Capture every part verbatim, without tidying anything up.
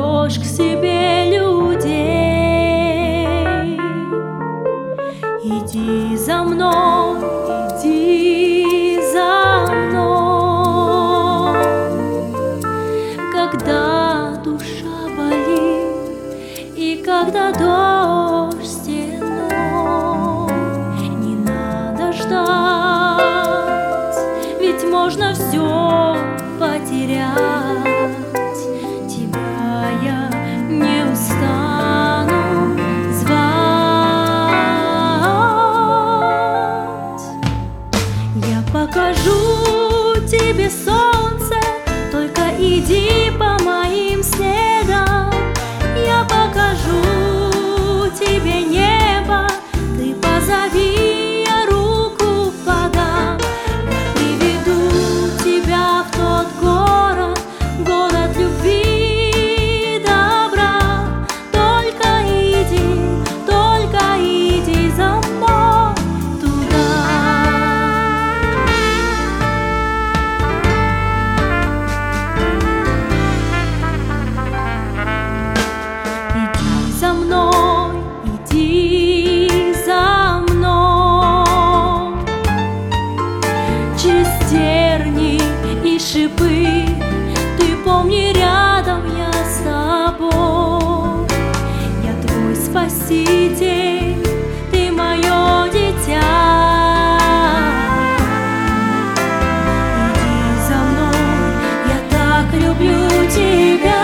зовешь к себе людей. Иди за мной, иди за мной. Когда душа болит и когда дождь стеной, не надо ждать, ведь можно все потерять. Тебя я не устану звать. Я покажу тебе солнце, только иди по моим следам. Я покажу тебе небо, ты позови, я руку подам. Я приведу тебя в тот город, город любви и добра. Только иди, только иди за мной туда. Иди за мной, иди за мной. Через терни и шипы, ты помни, рядом я с тобой. Я твой спаситель, ты мое дитя. Иди за мной, я так люблю тебя.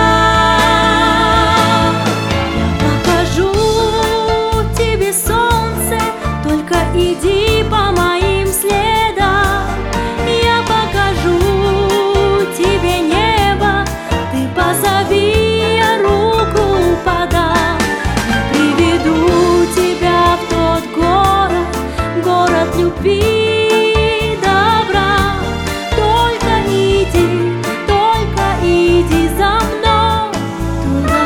Я покажу тебе солнце, только иди по моим следам. Я покажу тебе небо, ты позови, я руку подам. Я приведу тебя в тот город, город любви и добра. Только иди, только иди за мной туда.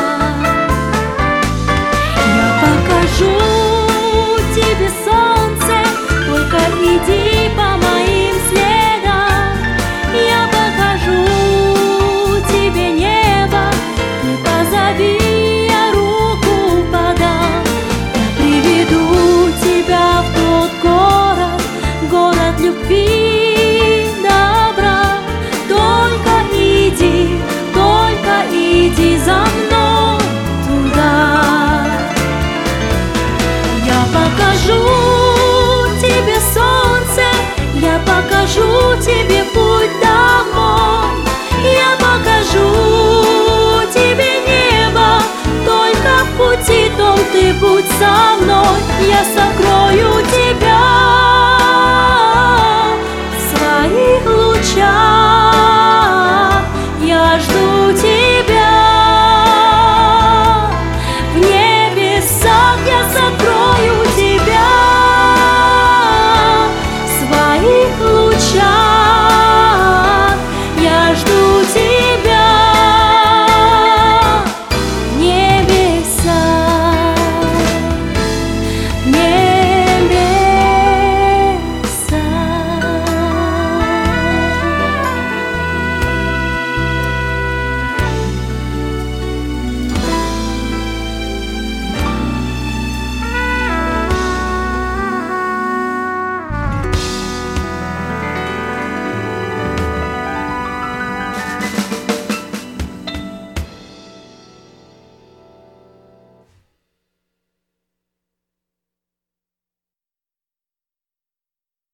Я покажу тебе солнце, только иди по моим следам. Я покажу тебе небо, ты позови, я руку подам. Я приведу тебя в тот город, город любви и добра. Только иди, только иди за мной туда. Я покажу тебе солнце, я покажу тебе путь домой. Я покажу